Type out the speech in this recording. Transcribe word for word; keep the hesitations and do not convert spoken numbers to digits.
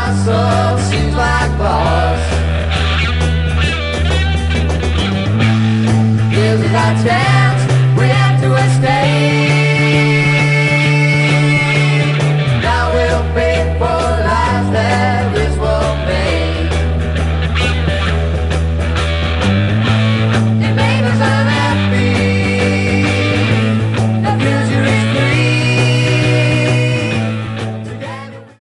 hustle seems like boss. Here's our chance, we have to escape.